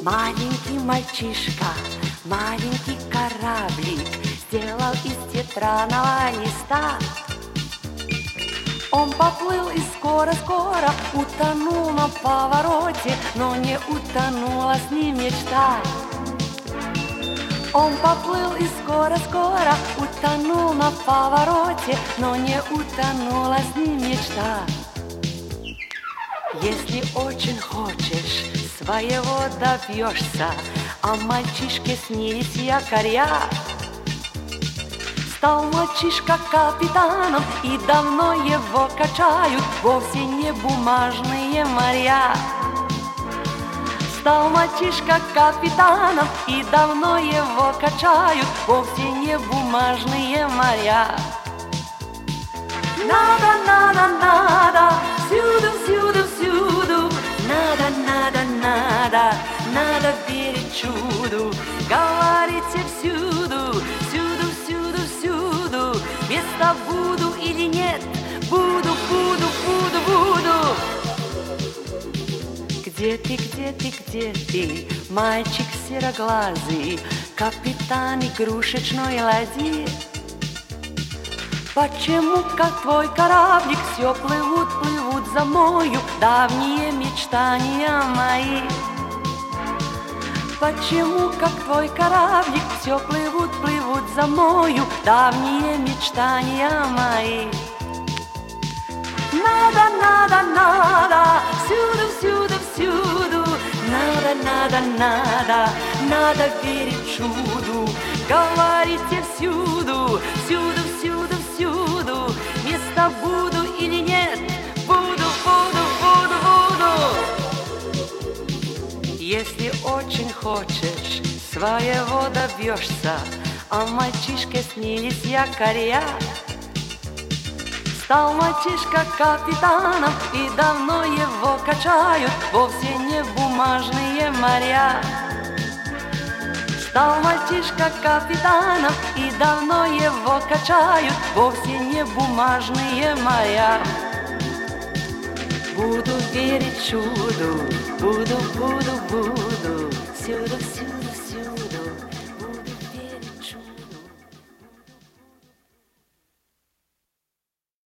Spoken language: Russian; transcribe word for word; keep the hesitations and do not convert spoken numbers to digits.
Маленький мальчишка, маленький кораблик сделал из тетрадного листа. Он поплыл и скоро-скоро утонул на повороте, но не утонула с ним мечта. Он поплыл и скоро-скоро утонул на повороте, но не утонула с ним мечта. Если очень хочешь, своего добьешься, а мальчишке снились якоря. Стал мальчишка капитаном, и давно его качают вовсе не бумажные моря. Стал мальчишка капитаном, и давно его качают вовсе не бумажные моря. Надо, надо, надо, всюду, всюду, всюду. Надо, надо, надо, надо верить чуду. Говорите всюду, всюду, всюду, всюду. Место буду или нет, буду, буду, буду, буду. Где ты, где ты, где ты, мальчик сероглазый, капитан игрушечной ладьи? Почему, как твой кораблик, все плывут, плывут за мною давние мечтания мои? Почему, как твой кораблик, все плывут, плывут за мною давние мечтания мои? Надо, надо, надо, всюду, всюду, всюду. Надо, надо, надо, надо верить чуду. Говорите всюду, всюду, всюду, всюду. Место буду или нет, буду, буду, буду, буду. Если очень хочешь, своего добьешься, а мальчишке снились якоря. Стал мальчишка капитаном, и давно его качают вовсе не бумажные моря. Стал мальчишка капитаном, и давно его качают вовсе не бумажные моря. Буду верить чуду, буду, буду, буду, всюду, всюду.